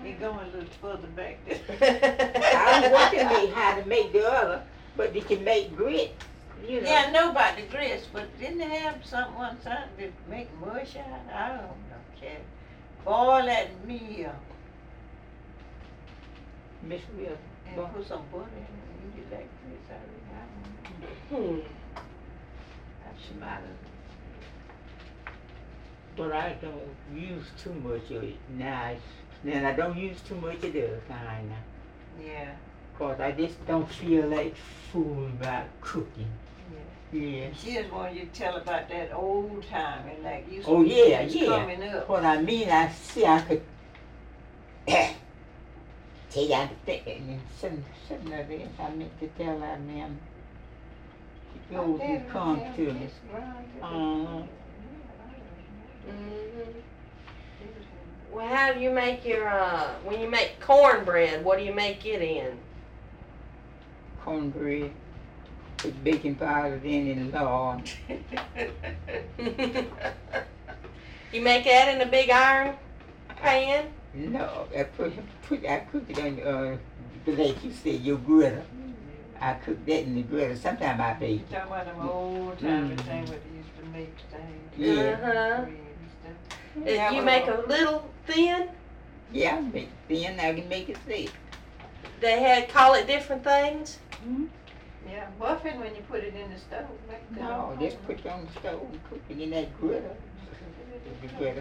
It going a little further back there. I was watching me how to make the other, but they can make grits, you know. Yeah, I know about the grits, but didn't they have something one time to make mush out? I don't know, Cat. Boil that meal Miss Will. and put some butter in it and you get that grits out of it. I don't know. That's about it. But I don't use too much of it now. Then I don't use too much of the other kind now. Yeah. Cause I just don't feel like fooling about cooking. Yeah. She just wanted you to tell about that old time and like you Oh yeah, coming up. What I mean, I see I could take out the thing and sitting of this. I meant to tell that man. Those who come to me. Well, how do you make your, when you make cornbread, what do you make it in? Cornbread. Put baking powder in the lard. You make that in a big iron pan? No, I cook it on like you said, your griddle. I cook that in the griddle. Sometimes I bake. You talking about them old time things where they used to make things. Yeah. Yeah, You make a little thin? Yeah, I make thin. I can make it thick. They had call it different things? Yeah, muffin when you put it in the stove. No, just put it on the stove and cook it in that griddle. The griddle.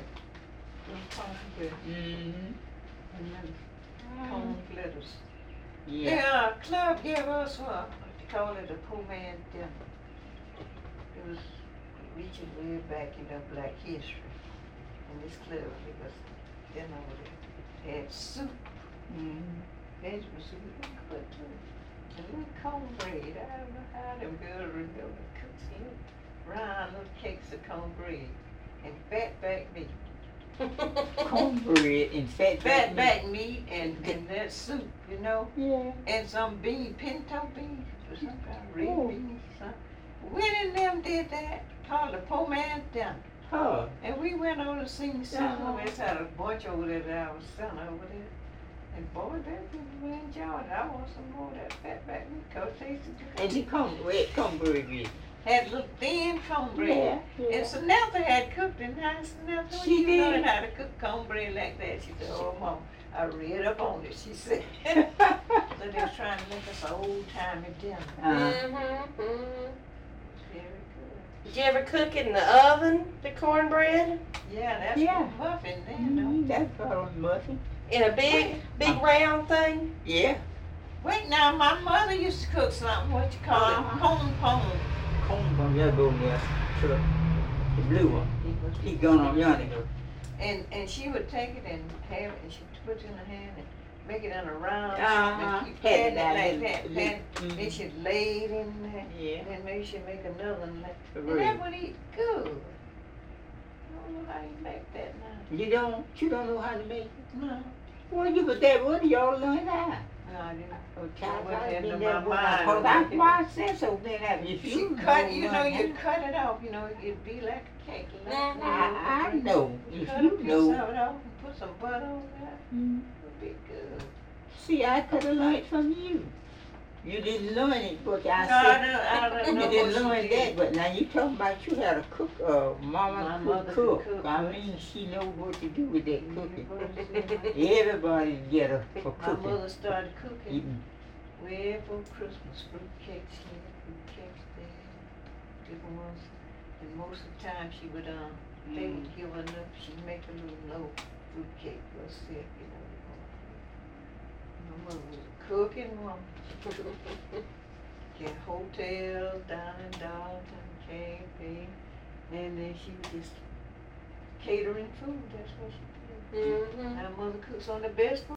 Corn glitters. Yeah. Yeah, club gave us what they call it a poor man dinner. It was reaching way back in the black history. And this club gave us dinner with it. Had soup, vegetable soup, good too. And little cornbread. I don't know how them girls remember cooking round little cakes of cornbread and fatback meat. Cornbread and Fatback meat and that soup, you know. Yeah. And some pinto beans or some kind of red beans or something. When and them did that, called the poor man's dinner. Oh. And we went over to sing the song. We had a bunch over there that I was selling over there. And boy, that people enjoyed it. I want some more of that fatback meat because it tasted good. And the cornbread. Had little thin cornbread. Yeah. And Samantha had cooked it nice enough. When She you did. learned how to cook cornbread like that. She said, oh, Mom, I read up on it, she said. So they was trying to make us an old-timey dinner. Very good. Did you ever cook it in the oven, the cornbread? Yeah, that's muffin then, though. That's called muffin. In a big round thing? Yeah. Wait now, my mother used to cook something, what you call it? Corn pone. Corn yeah, go in there. Sure. The blue one. He going on yonder. And she would take it and have it, and she'd put it in her hand and make it in a round. Uh-huh. And keep patting it like that. Mm-hmm. Then she'd lay it in there. Yeah. And then maybe she'd make another one. And Right. that would eat good. I don't know how you make that now. You don't know how to make it? No. Well, you but that one y'all learn how. No, I didn't. Oh, child, Went I've into been my there when I mind. that's why I said so. Then if She you cut, you learn you how- cut it off, it'd be like a cake. I know. If Cut a you piece know. of it off and put some butter on that. It'd be good. See, I could have learned from you. You didn't learn it, but No, I I said don't know you didn't what learn she that. did. But now you talking about you had a cook, My mama mother cook. could cook, I but- mean, she know what to do with that cooking. My Everybody get her for cooking. mother started cooking Eating. way before Christmas. Fruit cakes here, fruit cakes there, different ones. And most of the time she would, they would give her enough. She'd make a little low fruit cake for herself, My mother was a cooking woman. Get hotels down in Darlington, KP, and then she was just catering food. That's what she did. My mother cooks on the best food.